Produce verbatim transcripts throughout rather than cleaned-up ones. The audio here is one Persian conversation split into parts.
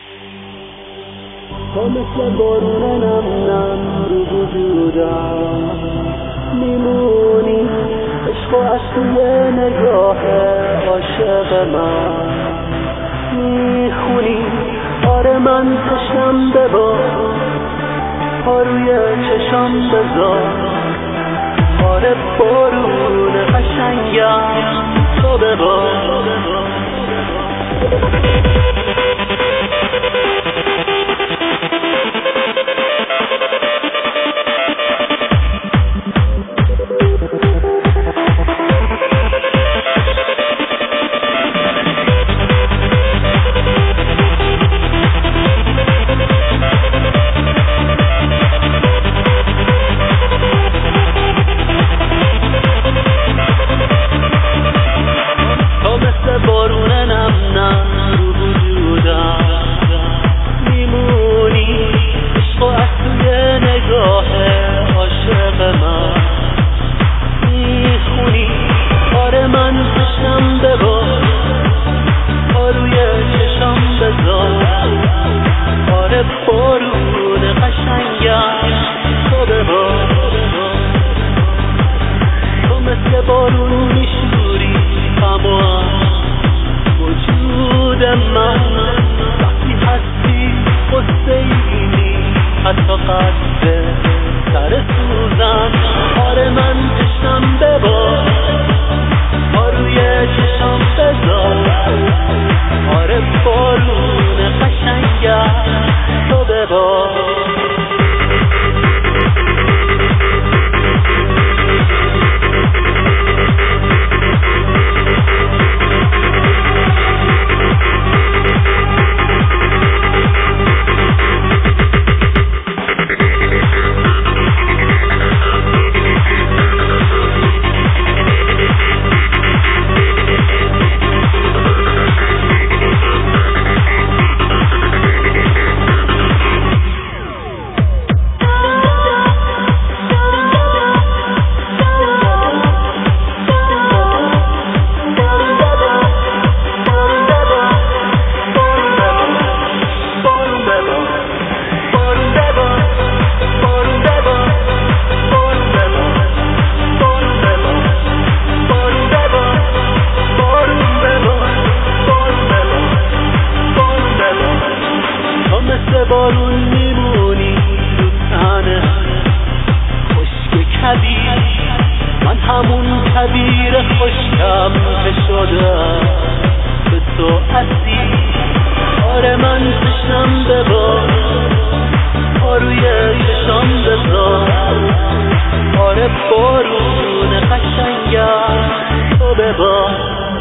تو مثل بارون نم نم رو وجودم میمونی، عشق از توی نگاه عاشق من میخونی. آره من تشنم ببار، پا روی چشم بذار. آره بارون قشنگم تو ببار. بارون قشنگم تو ببار. تو مثل بارون میشوری تمام وجود من. وقتی هستی قصه اینی حتی قصد سر سوزن. آره من تشنم ببار، پا روی چشم بذار. آره بارون قشنگم تو ببار. بارون میمونی رو تنه خشک کبیر. من همون کبیر خشکم که شدم به تو اسیر. آره من تشنم ببار، پا روی چشم بذار. آره بارون قشنگم تو ببار.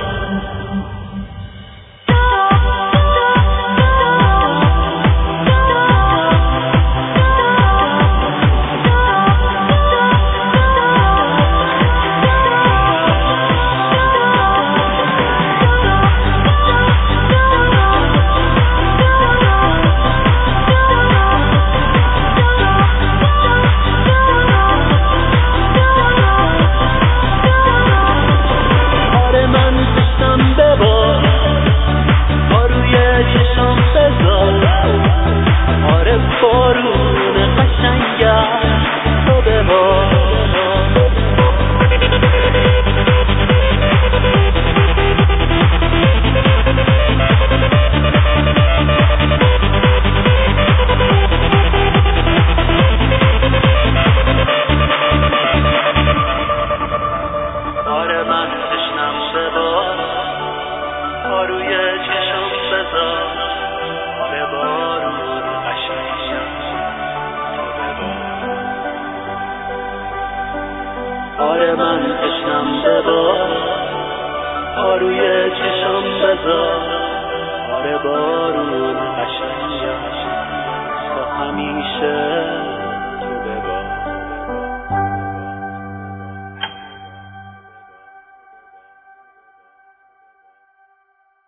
بارون قشنگم تو ببار. آره من تشنم ببار، پا روی چشم بذار. آره بارون قشنگم تو ببار. آره من تشنم ببار، پا روی چشم بذار. آره بارون قشنگم